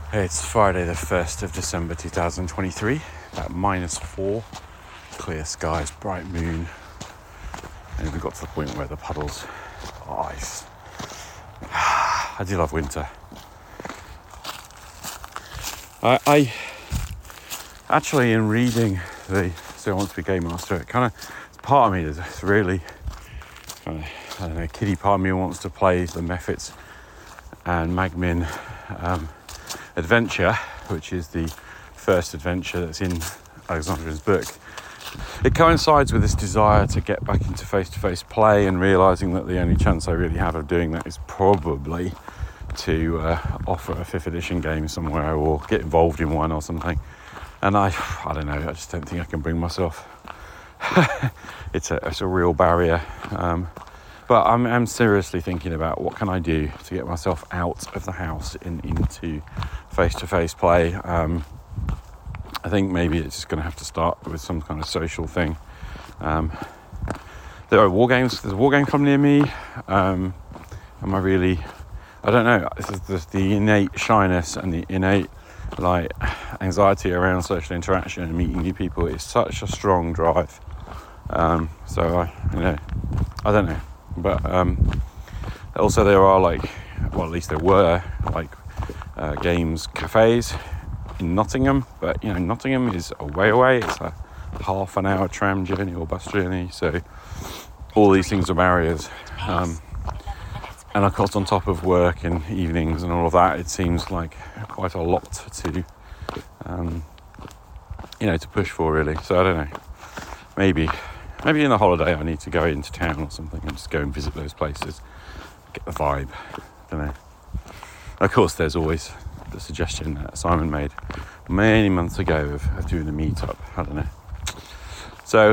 It's Friday the 1st of December 2023, about -4, clear skies, bright moon, and we got to the point where the puddles are ice. I do love winter. I actually, in reading the So I Want to Be Game Master, it kind of, part of me is really, I don't know, kiddie part of me wants to play the Mephits and Magmin adventure, which is the first adventure that's in Alexandrian's book. It coincides with this desire to get back into face-to-face play and realising that the only chance I really have of doing that is probably to offer a 5th edition game somewhere or get involved in one or something. And I don't know, I just don't think I can bring myself. It's a real barrier. But I'm seriously thinking about what can I do to get myself out of the house and into face-to-face play. I think maybe it's just going to have to start with some kind of social thing. There are war games. There's a war game club near me. Am I really? I don't know. There's the innate shyness and the innate anxiety around social interaction and meeting new people. It's such a strong drive. So I don't know. But also there are at least there were games cafes in Nottingham, but Nottingham is a way away. It's a half an hour tram journey or bus journey, so all these things are barriers. And of course, on top of work and evenings and all of that, it seems like quite a lot to to push for, really. So I don't know. Maybe in the holiday I need to go into town or something and just go and visit those places, get the vibe. I don't know. Of course, there's always the suggestion that Simon made many months ago of doing a meet-up. I don't know. So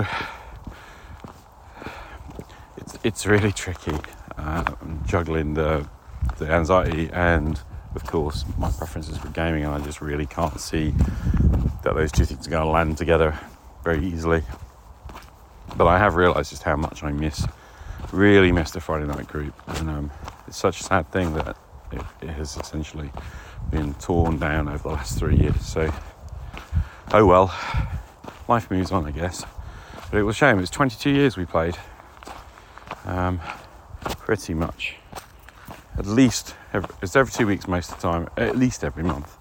it's really tricky juggling the anxiety and, of course, my preferences for gaming, and I just really can't see that those two things are going to land together very easily. But I have realised just how much I really miss the Friday night group, and it's such a sad thing that it has essentially been torn down over the last 3 years. So, oh well, life moves on, I guess. But it was a shame. It was 22 years we played. Pretty much. At least, it's every 2 weeks most of the time, at least every month.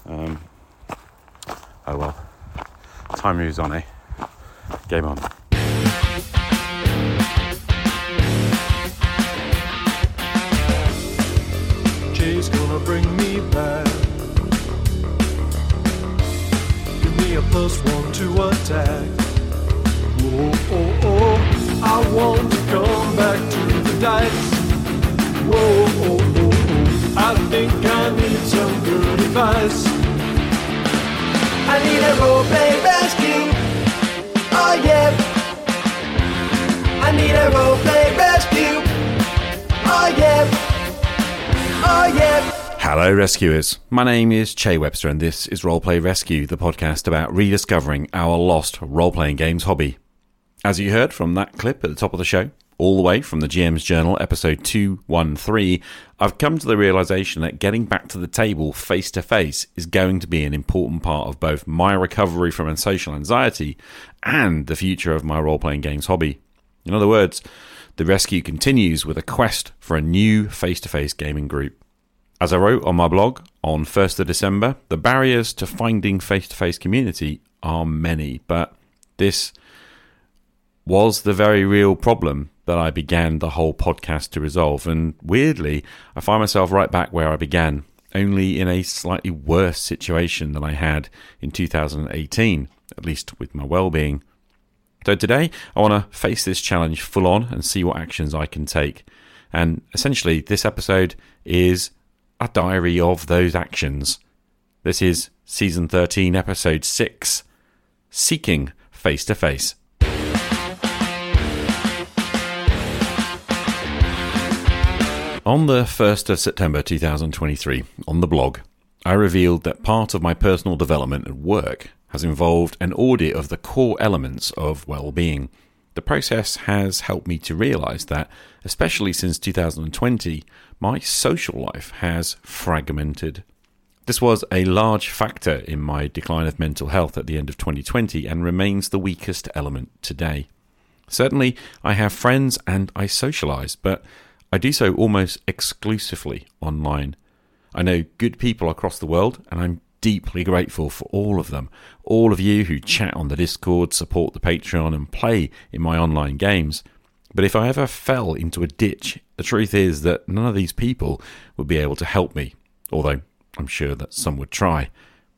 Oh well, time moves on, eh? Game on. Jay's gonna bring me back. Give me a +1 to attack. Whoa, oh, oh, I want to come back to the dice. Whoa, oh, oh, oh, I think I need some good advice. I need a roleplay rescue. Oh yeah. I need a roleplay rescue. Oh yeah. Oh yeah. Hello rescuers, my name is Che Webster and this is Roleplay Rescue, the podcast about rediscovering our lost role-playing games hobby. As you heard from that clip at the top of the show, all the way from the GM's Journal, episode 213, I've come to the realisation that getting back to the table face-to-face is going to be an important part of both my recovery from social anxiety and the future of my role-playing games hobby. In other words, the rescue continues with a quest for a new face-to-face gaming group. As I wrote on my blog on 1st of December, the barriers to finding face-to-face community are many, but this was the very real problem that I began the whole podcast to resolve. And weirdly, I find myself right back where I began, only in a slightly worse situation than I had in 2018, at least with my well-being. So today, I want to face this challenge full on and see what actions I can take. And essentially, this episode is a diary of those actions. This is Season 13, Episode 6, Seeking Face-to-Face. On the 1st of September 2023, on the blog, I revealed that part of my personal development at work has involved an audit of the core elements of well-being. The process has helped me to realise that, especially since 2020, my social life has fragmented. This was a large factor in my decline of mental health at the end of 2020 and remains the weakest element today. Certainly, I have friends and I socialise, but I do so almost exclusively online. I know good people across the world, and I'm deeply grateful for all of them. All of you who chat on the Discord, support the Patreon, and play in my online games. But if I ever fell into a ditch, the truth is that none of these people would be able to help me, although I'm sure that some would try.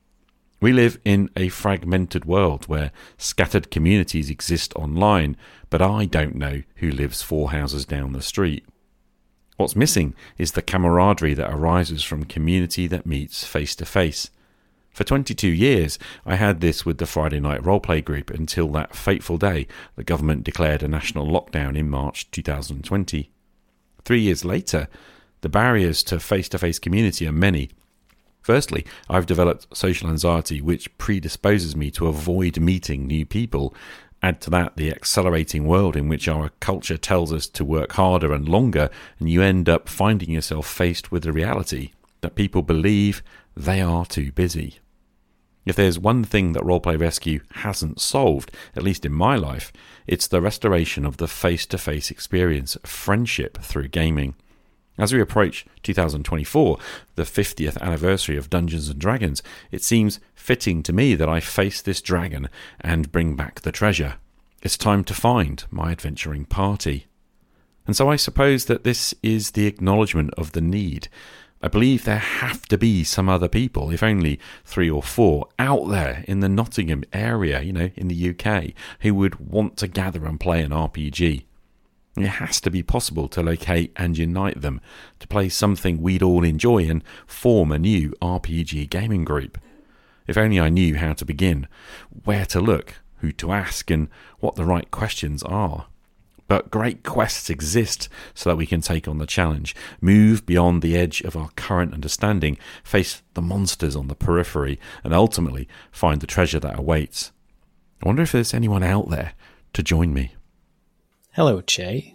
We live in a fragmented world where scattered communities exist online, but I don't know who lives 4 houses down the street. What's missing is the camaraderie that arises from community that meets face to face. For 22 years, I had this with the Friday Night Roleplay group until that fateful day the government declared a national lockdown in March 2020. 3 years later, the barriers to face-to-face community are many. Firstly, I've developed social anxiety, which predisposes me to avoid meeting new people. Add to that the accelerating world in which our culture tells us to work harder and longer, and you end up finding yourself faced with the reality that people believe they are too busy. If there's one thing that Roleplay Rescue hasn't solved, at least in my life, it's the restoration of the face-to-face experience of friendship through gaming. As we approach 2024, the 50th anniversary of Dungeons & Dragons, it seems fitting to me that I face this dragon and bring back the treasure. It's time to find my adventuring party. And so I suppose that this is the acknowledgement of the need. I believe there have to be some other people, if only 3 or 4, out there in the Nottingham area, in the UK, who would want to gather and play an RPG. It has to be possible to locate and unite them, to play something we'd all enjoy and form a new RPG gaming group. If only I knew how to begin, where to look, who to ask, and what the right questions are. But great quests exist so that we can take on the challenge, move beyond the edge of our current understanding, face the monsters on the periphery, and ultimately find the treasure that awaits. I wonder if there's anyone out there to join me. Hello, Che.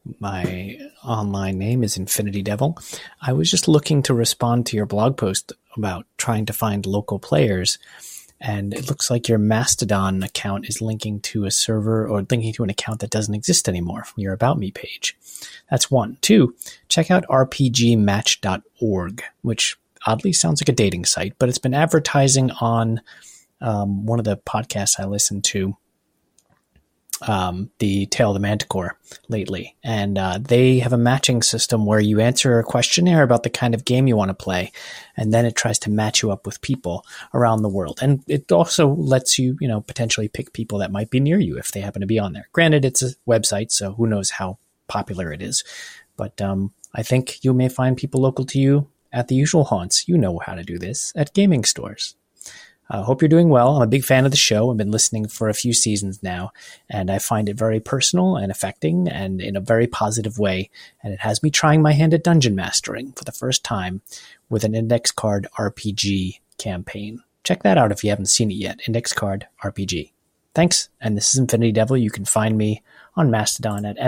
My online name is Infinity Devil. I was just looking to respond to your blog post about trying to find local players, and it looks like your Mastodon account is linking to a server or linking to an account that doesn't exist anymore from your About Me page. That's 1. 2, check out rpgmatch.org, which oddly sounds like a dating site, but it's been advertising on one of the podcasts I listen to, the Tale of the Manticore lately, and they have a matching system where you answer a questionnaire about the kind of game you want to play, and then it tries to match you up with people around the world. And it also lets you, potentially pick people that might be near you if they happen to be on there. Granted, it's a website, so who knows how popular it is. But I think you may find people local to you at the usual haunts. You know how to do this at gaming stores. I hope you're doing well. I'm a big fan of the show. I've been listening for a few seasons now, and I find it very personal and affecting and in a very positive way. And it has me trying my hand at dungeon mastering for the first time with an Index Card RPG campaign. Check that out if you haven't seen it yet. Index Card RPG. Thanks. And this is Infinity Devil. You can find me on Mastodon at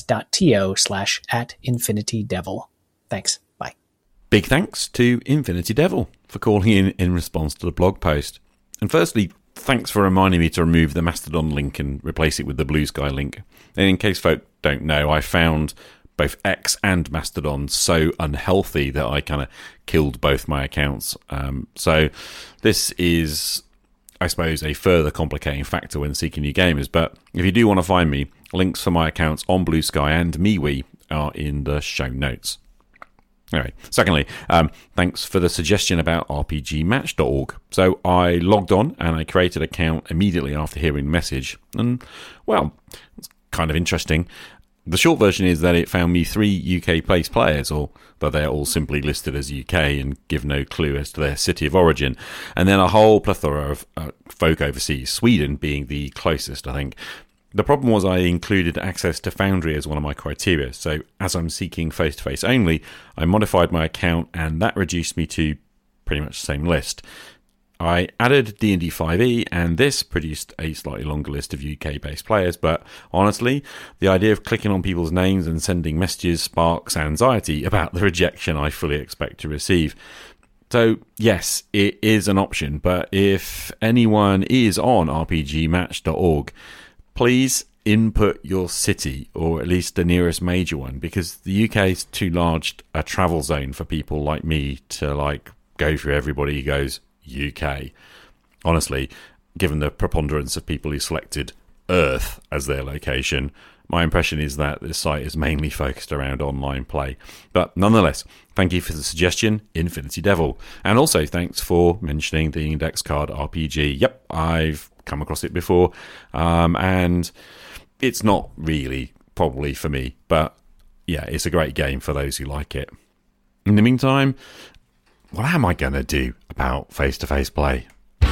mas.to/@InfinityDevil. Thanks. Bye. Big thanks to Infinity Devil for calling in response to the blog post. And firstly, thanks for reminding me to remove the Mastodon link and replace it with the Blue Sky link. And in case folk don't know, I found both X and Mastodon so unhealthy that I kind of killed both my accounts. So this is, I suppose, a further complicating factor when seeking new gamers. But if you do want to find me, links for my accounts on Blue Sky and MeWe are in the show notes. Anyway, secondly, thanks for the suggestion about rpgmatch.org. So I logged on and I created an account immediately after hearing the message. And, well, it's kind of interesting. The short version is that it found me 3 UK-based players, although they're all simply listed as UK and give no clue as to their city of origin. And then a whole plethora of folk overseas, Sweden being the closest, I think. The problem was I included access to Foundry as one of my criteria, so as I'm seeking face-to-face only, I modified my account and that reduced me to pretty much the same list. I added D&D 5e and this produced a slightly longer list of UK-based players, but honestly, the idea of clicking on people's names and sending messages sparks anxiety about the rejection I fully expect to receive. So, yes, it is an option, but if anyone is on rpgmatch.org, please input your city, or at least the nearest major one, because the UK is too large a travel zone for people like me to go through everybody who goes UK. Honestly, given the preponderance of people who selected Earth as their location, my impression is that this site is mainly focused around online play. But nonetheless, thank you for the suggestion, Infinity Devil. And also thanks for mentioning the Index Card RPG. Yep, I've come across it before. And it's not really probably for me. But yeah, it's a great game for those who like it. In the meantime, what am I going to do about face-to-face play?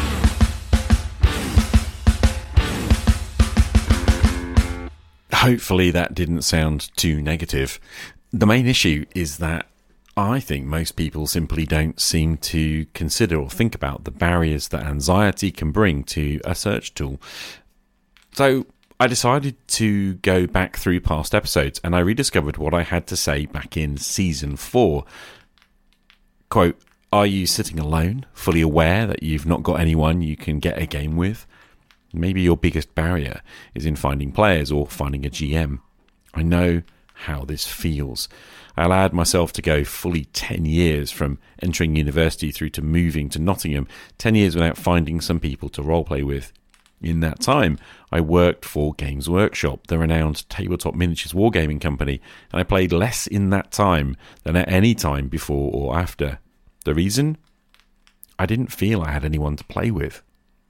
Hopefully that didn't sound too negative. The main issue is that I think most people simply don't seem to consider or think about the barriers that anxiety can bring to a search tool. So I decided to go back through past episodes and I rediscovered what I had to say back in Season 4. Quote, are you sitting alone, fully aware that you've not got anyone you can get a game with? Maybe your biggest barrier is in finding players or finding a GM. I know how this feels. I allowed myself to go fully 10 years from entering university through to moving to Nottingham, 10 years without finding some people to roleplay with. In that time, I worked for Games Workshop, the renowned tabletop miniatures wargaming company, and I played less in that time than at any time before or after. The reason? I didn't feel I had anyone to play with.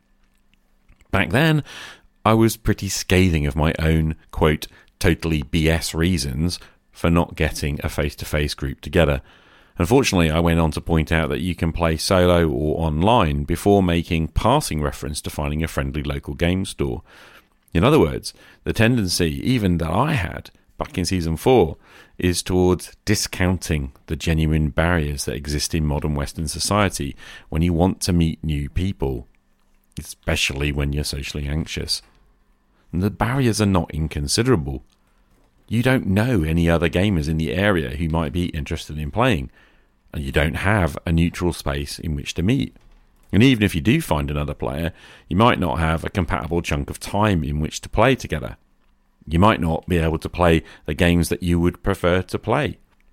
Back then, I was pretty scathing of my own, quote, totally BS reasons for not getting a face-to-face group together. Unfortunately, I went on to point out that you can play solo or online before making passing reference to finding a friendly local game store. In other words, the tendency, even that I had back in Season 4, is towards discounting the genuine barriers that exist in modern Western society when you want to meet new people, especially when you're socially anxious. And the barriers are not inconsiderable. You don't know any other gamers in the area who might be interested in playing, and you don't have a neutral space in which to meet. And even if you do find another player, you might not have a compatible chunk of time in which to play together. You might not be able to play the games that you would prefer to play.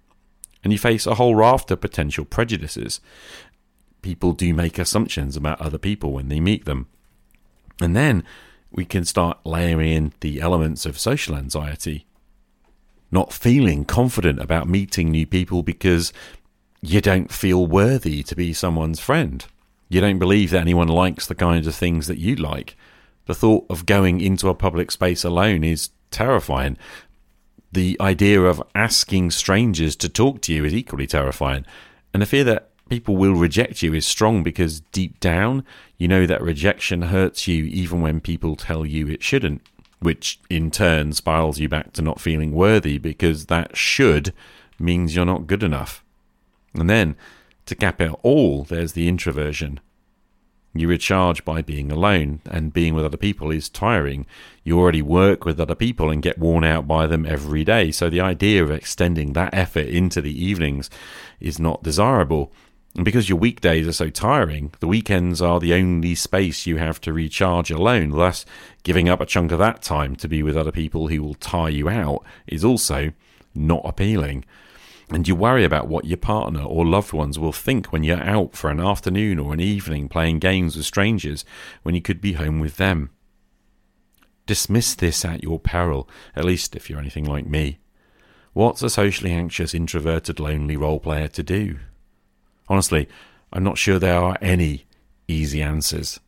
And you face a whole raft of potential prejudices. People do make assumptions about other people when they meet them. And then we can start layering in the elements of social anxiety. Not feeling confident about meeting new people because you don't feel worthy to be someone's friend. You don't believe that anyone likes the kinds of things that you like. The thought of going into a public space alone is terrifying. The idea of asking strangers to talk to you is equally terrifying. And the fear that people will reject you is strong because deep down, you know that rejection hurts you even when people tell you it shouldn't, which in turn spirals you back to not feeling worthy because that should means you're not good enough. And then, to cap it all, there's the introversion. You recharge by being alone, and being with other people is tiring. You already work with other people and get worn out by them every day, so the idea of extending that effort into the evenings is not desirable. And because your weekdays are so tiring, the weekends are the only space you have to recharge alone. Thus, giving up a chunk of that time to be with other people who will tire you out is also not appealing. And you worry about what your partner or loved ones will think when you're out for an afternoon or an evening playing games with strangers when you could be home with them. Dismiss this at your peril, at least if you're anything like me. What's a socially anxious, introverted, lonely role player to do? Honestly, I'm not sure there are any easy answers.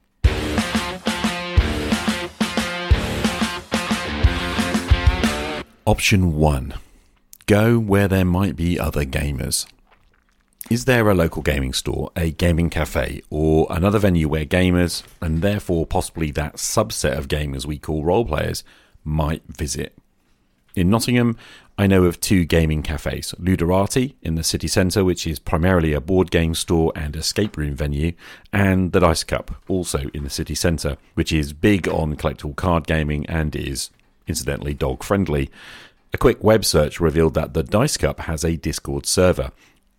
Option 1. Go where there might be other gamers. Is there a local gaming store, a gaming cafe, or another venue where gamers, and therefore possibly that subset of gamers we call role players, might visit? In Nottingham, I know of 2 gaming cafes, Luderati in the city centre, which is primarily a board game store and escape room venue, and the Dice Cup, also in the city centre, which is big on collectible card gaming and is, incidentally, dog friendly. A quick web search revealed that the Dice Cup has a Discord server,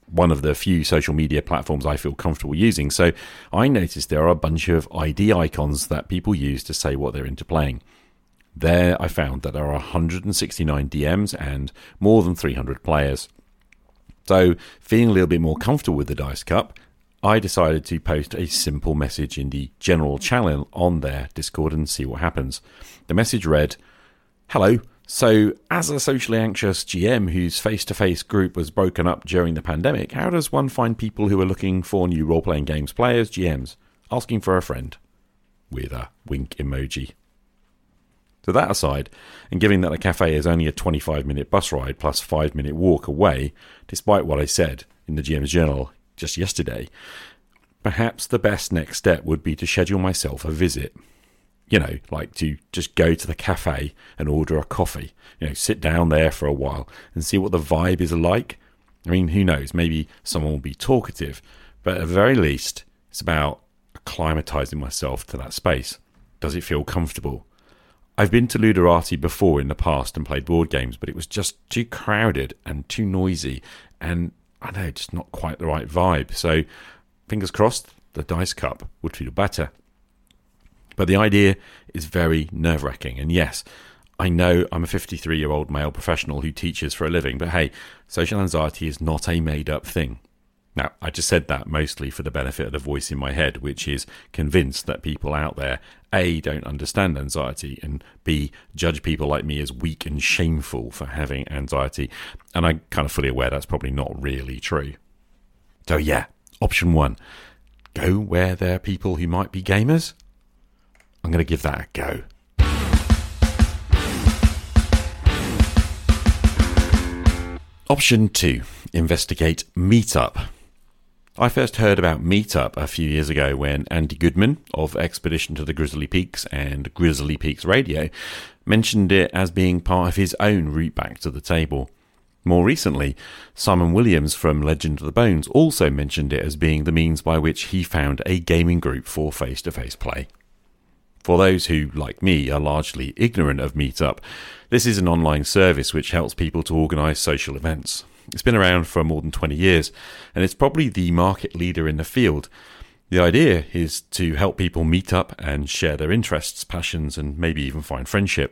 one of the few social media platforms I feel comfortable using. So I noticed there are a bunch of ID icons that people use to say what they're into playing. There I found that there are 169 DMs and more than 300 players. So feeling a little bit more comfortable with the Dice Cup, I decided to post a simple message in the general channel on their Discord and see what happens. The message read, "Hello. So, as a socially anxious GM whose face-to-face group was broken up during the pandemic, how does one find people who are looking for new role-playing games players, GMs? Asking for a friend." With a wink emoji. So that aside, and given that the cafe is only a 25-minute bus ride plus 5-minute walk away, despite what I said in the GM's Journal just yesterday, perhaps the best next step would be to schedule myself a visit. You know, like to just go to the cafe and order a coffee, sit down there for a while and see what the vibe is like. I mean, who knows, maybe someone will be talkative, but at the very least, it's about acclimatizing myself to that space. Does it feel comfortable? I've been to Luderati before in the past and played board games, but it was just too crowded and too noisy and, I don't know, just not quite the right vibe. So, fingers crossed, the Dice Cup would feel better. But the idea is very nerve-wracking. And yes, I know I'm a 53-year-old male professional who teaches for a living, but hey, social anxiety is not a made-up thing. Now, I just said that mostly for the benefit of the voice in my head, which is convinced that people out there, A, don't understand anxiety, and B, judge people like me as weak and shameful for having anxiety. And I'm kind of fully aware that's probably not really true. So yeah, option 1, go where there are people who might be gamers. I'm going to give that a go. Option 2, investigate Meetup. I first heard about Meetup a few years ago when Andy Goodman of Expedition to the Grizzly Peaks and Grizzly Peaks Radio mentioned it as being part of his own route back to the table. More recently, Simon Williams from Legend of the Bones also mentioned it as being the means by which he found a gaming group for face-to-face play. For those who, like me, are largely ignorant of Meetup, this is an online service which helps people to organise social events. It's been around for more than 20 years, and it's probably the market leader in the field. The idea is to help people meet up and share their interests, passions, and maybe even find friendship.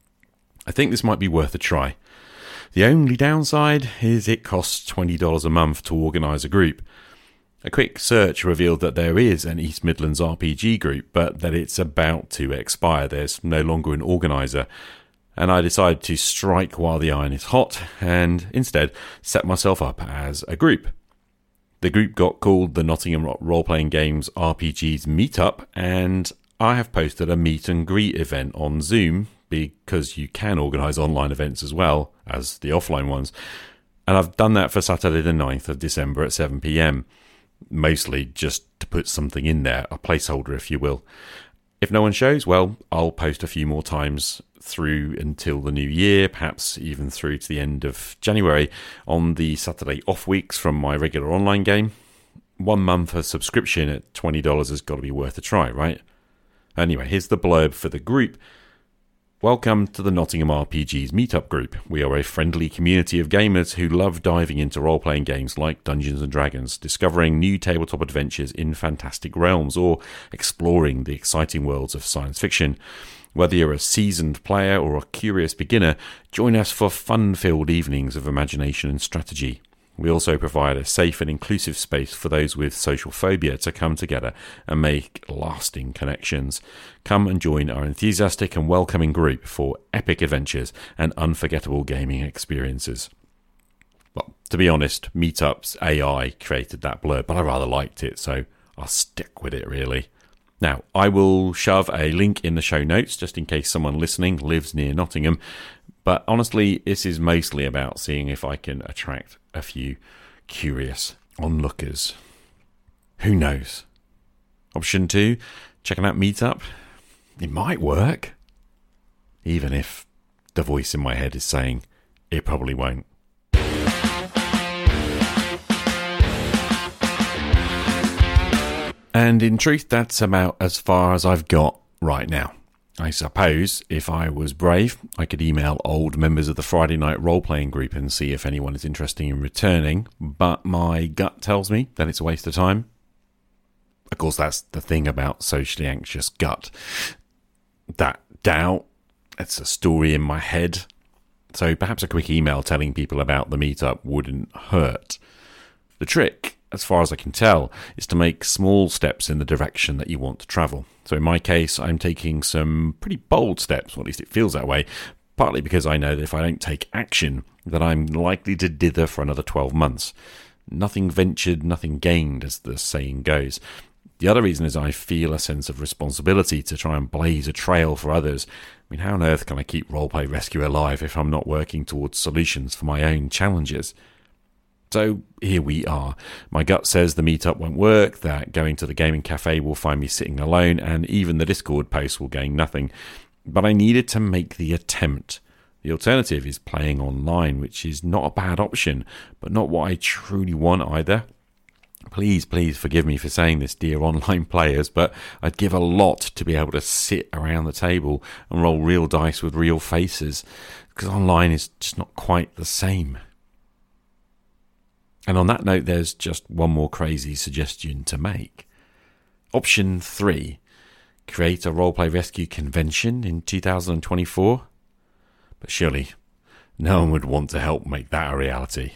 I think this might be worth a try. The only downside is it costs $20 a month to organise a group. A quick search revealed that there is an East Midlands RPG group, but that it's about to expire. There's no longer an organiser. And I decided to strike while the iron is hot and instead set myself up as a group. The group got called the Nottingham Role-Playing Games RPGs Meetup, and I have posted a meet and greet event on Zoom because you can organise online events as well as the offline ones. And I've done that for Saturday the 9th of December at 7 p.m. Mostly just to put something in there, a placeholder if you will. If no one shows, well, I'll post a few more times through until the new year, perhaps even through to the end of January on the Saturday off weeks from my regular online game. 1 month of subscription at $20 has got to be worth a try, right? Anyway, here's the blurb for the group. Welcome to the Nottingham RPGs Meetup Group. We are a friendly community of gamers who love diving into role-playing games like Dungeons & Dragons, discovering new tabletop adventures in fantastic realms, or exploring the exciting worlds of science fiction. Whether you're a seasoned player or a curious beginner, join us for fun-filled evenings of imagination and strategy. We also provide a safe and inclusive space for those with social phobia to come together and make lasting connections. Come and join our enthusiastic and welcoming group for epic adventures and unforgettable gaming experiences. Well, to be honest, Meetup's AI created that blurb, but I rather liked it, so I'll stick with it really. Now, I will shove a link in the show notes just in case someone listening lives near Nottingham. But honestly, this is mostly about seeing if I can attract a few curious onlookers. Who knows? Option 2, checking out Meetup. It might work. Even if the voice in my head is saying it probably won't. And in truth, that's about as far as I've got right now. I suppose if I was brave, I could email old members of the Friday Night Role-Playing group and see if anyone is interested in returning, but my gut tells me that it's a waste of time. Of course, that's the thing about socially anxious gut. That doubt, it's a story in my head. So perhaps a quick email telling people about the meetup wouldn't hurt. The trick, as far as I can tell, is to make small steps in the direction that you want to travel. So in my case, I'm taking some pretty bold steps, or at least it feels that way, partly because I know that if I don't take action, that I'm likely to dither for another 12 months. Nothing ventured, nothing gained, as the saying goes. The other reason is I feel a sense of responsibility to try and blaze a trail for others. I mean, how on earth can I keep Roleplay Rescue alive if I'm not working towards solutions for my own challenges? So here we are. My gut says the meetup won't work, that going to the gaming cafe will find me sitting alone, and even the Discord post will gain nothing. But I needed to make the attempt. The alternative is playing online, which is not a bad option, but not what I truly want either. Please forgive me for saying this, dear online players, but I'd give a lot to be able to sit around the table and roll real dice with real faces, because online is just not quite the same. And on that note, there's just one more crazy suggestion to make. Option 3, create a Roleplay Rescue convention in 2024. But surely, no one would want to help make that a reality.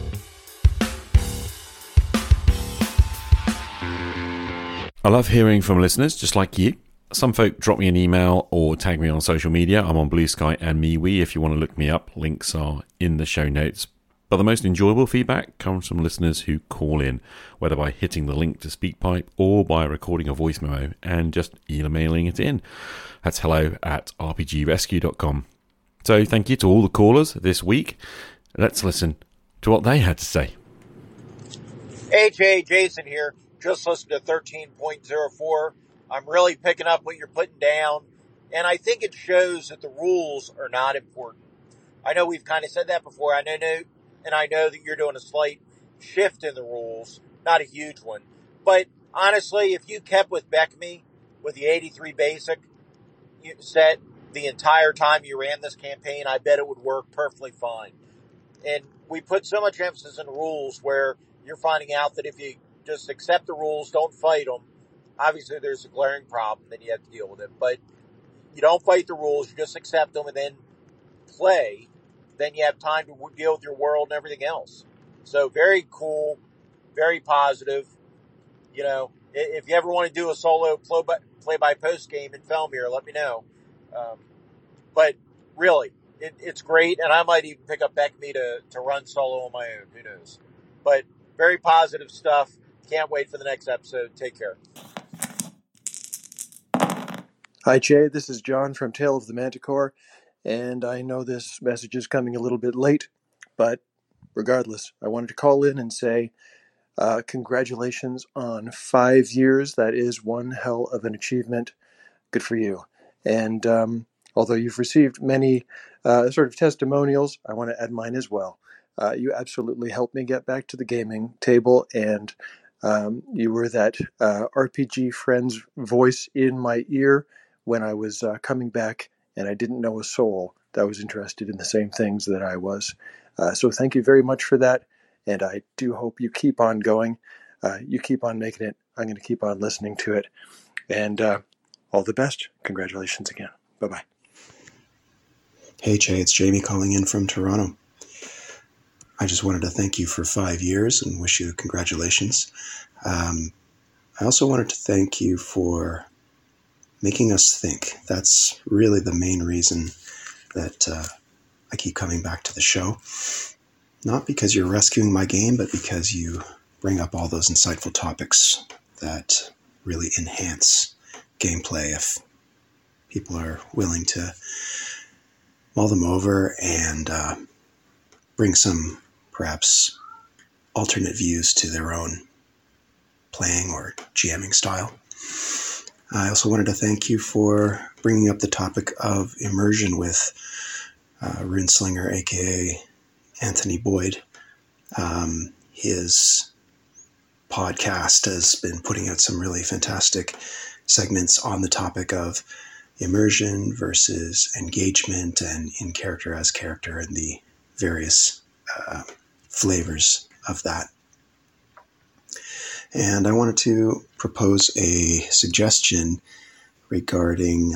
I love hearing from listeners just like you. Some folk drop me an email or tag me on social media. I'm on Blue Sky and MeWe if you want to look me up. Links are in the show notes. But the most enjoyable feedback comes from listeners who call in, whether by hitting the link to SpeakPipe or by recording a voice memo and just emailing it in. That's hello@rpgrescue.com. So thank you to all the callers this week. Let's listen to what they had to say. Hey, Jay, Jason here. Just listened to 13.04. I'm really picking up what you're putting down, and I think it shows that the rules are not important. I know we've kind of said that before. I know that you're doing a slight shift in the rules, not a huge one. But honestly, if you kept with BECMI with the 83 basic set the entire time you ran this campaign, I bet it would work perfectly fine. And we put so much emphasis in the rules where you're finding out that if you just accept the rules, don't fight them, obviously there's a glaring problem, then you have to deal with it. But you don't fight the rules, you just accept them and then play. Then you have time to deal with your world and everything else. So very cool, very positive. You know, if you ever want to do a solo play-by-post game in Felmir, let me know. But really, it's great, and I might even pick up BECMI to run solo on my own. Who knows? But very positive stuff. Can't wait for the next episode. Take care. Hi, Jay. This is John from Tale of the Manticore, and I know this message is coming a little bit late, but regardless, I wanted to call in and say congratulations on 5 years. That is one hell of an achievement. Good for you. And although you've received many sort of testimonials, I want to add mine as well. You absolutely helped me get back to the gaming table, and you were that RPG friend's voice in my ear when I was coming back, and I didn't know a soul that was interested in the same things that I was. So thank you very much for that, and I do hope you keep on going. You keep on making it. I'm going to keep on listening to it, and all the best. Congratulations again. Bye-bye. Hey, Jay, it's Jamie calling in from Toronto. I just wanted to thank you for 5 years and wish you congratulations. I also wanted to thank you for making us think. That's really the main reason that I keep coming back to the show. Not because you're rescuing my game, but because you bring up all those insightful topics that really enhance gameplay if people are willing to mull them over and bring some perhaps alternate views to their own playing or GMing style. I also wanted to thank you for bringing up the topic of immersion with Runeslinger, aka Anthony Boyd. His podcast has been putting out some really fantastic segments on the topic of immersion versus engagement and in character as character and the various flavors of that. And I wanted to propose a suggestion regarding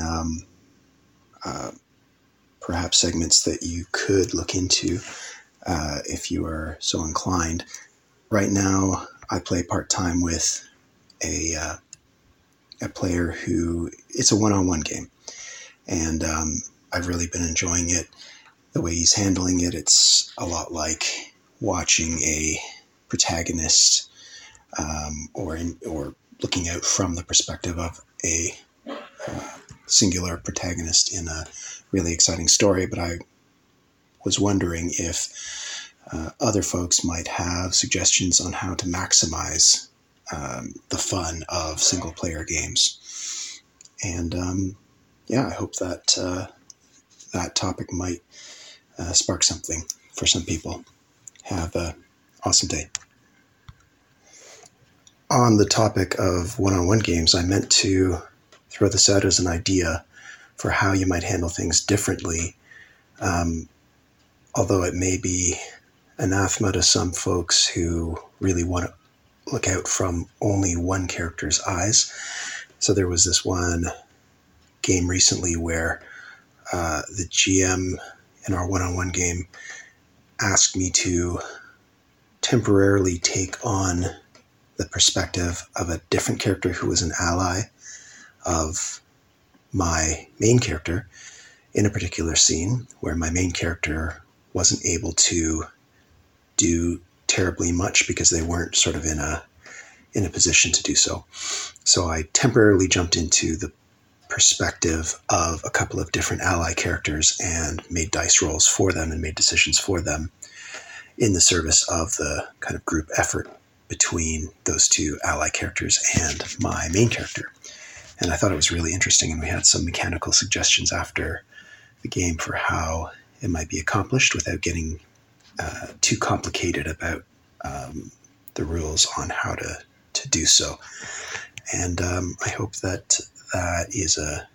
perhaps segments that you could look into if you are so inclined. Right now, I play part-time with a player who, it's a one-on-one game, and I've really been enjoying it. The way he's handling it, it's a lot like watching a protagonist or looking out from the perspective of a singular protagonist in a really exciting story. But I was wondering if other folks might have suggestions on how to maximize the fun of single-player games. And I hope that that topic might spark something for some people. Have an awesome day. On the topic of one-on-one games, I meant to throw this out as an idea for how you might handle things differently, although it may be anathema to some folks who really want to look out from only one character's eyes. So there was this one game recently where the GM in our one-on-one game asked me to temporarily take on the perspective of a different character who was an ally of my main character in a particular scene where my main character wasn't able to do terribly much because they weren't sort of in a position to do so. So I temporarily jumped into the perspective of a couple of different ally characters and made dice rolls for them and made decisions for them in the service of the kind of group effort between those two ally characters and my main character. And I thought it was really interesting, and we had some mechanical suggestions after the game for how it might be accomplished without getting too complicated about the rules on how to do so. And I hope that is a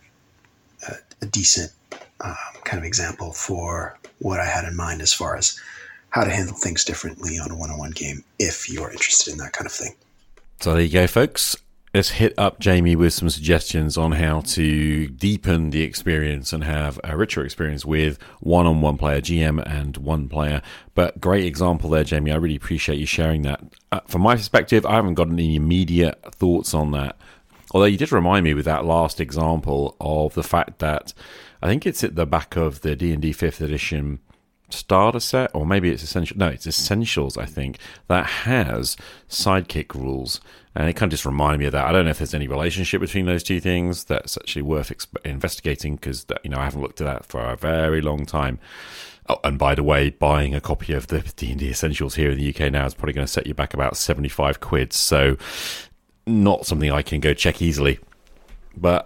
decent kind of example for what I had in mind as far as how to handle things differently on a one-on-one game if you're interested in that kind of thing. So there you go, folks. Let's hit up Jamie with some suggestions on how to deepen the experience and have a richer experience with one-on-one player, GM and one player. But great example there, Jamie. I really appreciate you sharing that. From my perspective, I haven't got any immediate thoughts on that. Although you did remind me with that last example of the fact that I think it's at the back of the D&D 5th edition starter set, or maybe it's it's Essentials, I think, that has sidekick rules. And it kind of just reminded me of that. I don't know if there's any relationship between those two things that's actually worth investigating, because I haven't looked at that for a very long time. Oh, and by the way, buying a copy of the D&D Essentials here in the UK now is probably going to set you back about 75 quid. So not something I can go check easily. But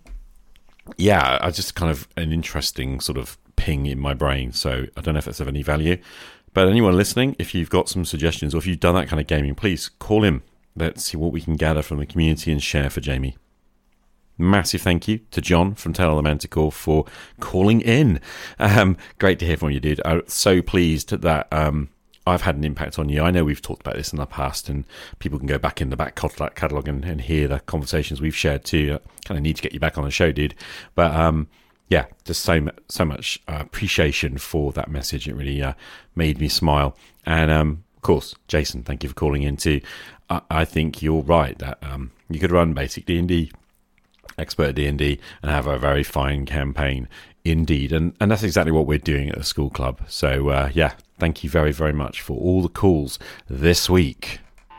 I just kind of an interesting sort of ping in my brain. So I don't know if it's of any value. But anyone listening, if you've got some suggestions or if you've done that kind of gaming, please call him. Let's see what we can gather from the community and share for Jamie. Massive thank you to John from Tale of the Manticore for calling in. Great to hear from you, dude. I'm so pleased that I've had an impact on you. I know we've talked about this in the past, and people can go back in the back catalogue and hear the conversations we've shared too. I kind of need to get you back on the show, dude. But just so much appreciation for that message. It really made me smile. And of course, Jason, thank you for calling in too. I think you're right that you could run basic D&D, expert D&D, and have a very fine campaign indeed. And that's exactly what we're doing at the school club. So thank you very, very much for all the calls this week.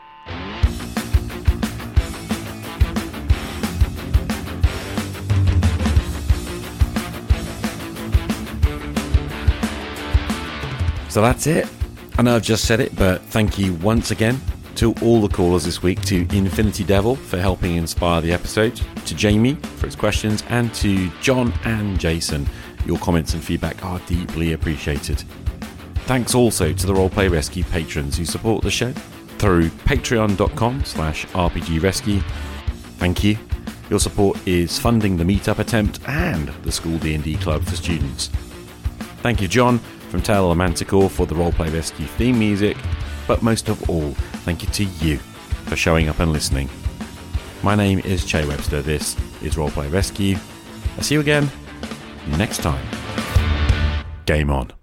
So that's it. I know I've just said it, but thank you once again to all the callers this week, to Infinity Devil for helping inspire the episode, to Jamie for his questions, and to John and Jason. Your comments and feedback are deeply appreciated. Thanks also to the Roleplay Rescue patrons who support the show through patreon.com/RPGrescue. Thank you. Your support is funding the meetup attempt and the school D&D club for students. Thank you, John from Tale of the Manticore, for the Roleplay Rescue theme music, but most of all, thank you to you for showing up and listening. My name is Che Webster. This is Roleplay Rescue. I'll see you again next time. Game on.